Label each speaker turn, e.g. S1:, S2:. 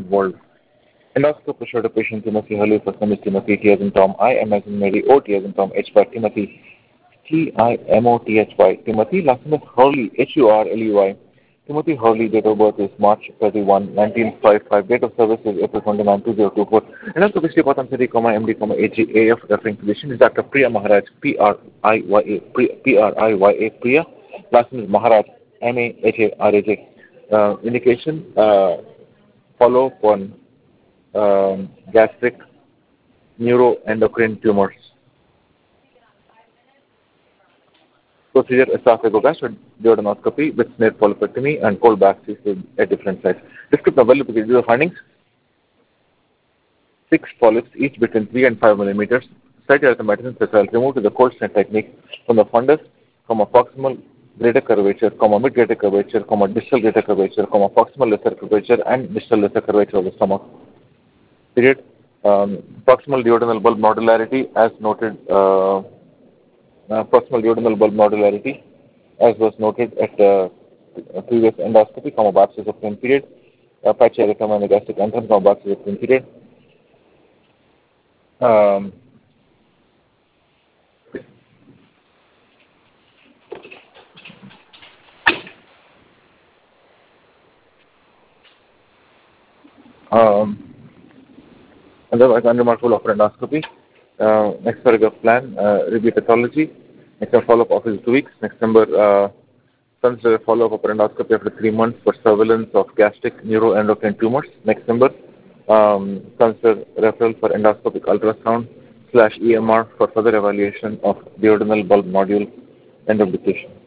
S1: involved. Endoscope assured a patient Timothy Hurley for Smith Timothy T as in Tom I M as in Mary O T as in Tom H by Timothy TIMOTHY Timothy. Last name is Hurley HURLEY. Timothy Hurley, date of birth is March 31, 1955. Date of service is April 29, 2024. Endoscope history Patam City, MD, AG, referring physician is Dr. Priya Maharaj, Priya, Priya. Last name is Maharaj, MAHARAJ. Indication, follow-up on gastric neuroendocrine tumors. Procedure esophagogastric duodenoscopy with snare polypectomy and cold biopsies at different sites. Description of the findings: 6 polyps, each between 3 and 5 millimeters. Site erythematosus special removed with the cold snare technique from the fundus, proximal greater curvature, mid greater curvature, distal greater curvature, proximal lesser curvature, and distal lesser curvature of the stomach. Period. Proximal duodenal bulb nodularity as noted. Proximal duodenal bulb nodularity as was noted at previous endoscopy, biopsies of plain period. Patchy erythema in the gastric anthem, biopsies of plain period. Otherwise unremarkable of endoscopy. Next paragraph plan, review pathology. Next follow-up office 2 weeks. Next number, consider follow-up of endoscopy after 3 months for surveillance of gastric neuroendocrine tumors. Next number, consider referral for endoscopic ultrasound /EMR for further evaluation of duodenal bulb nodule end of indication.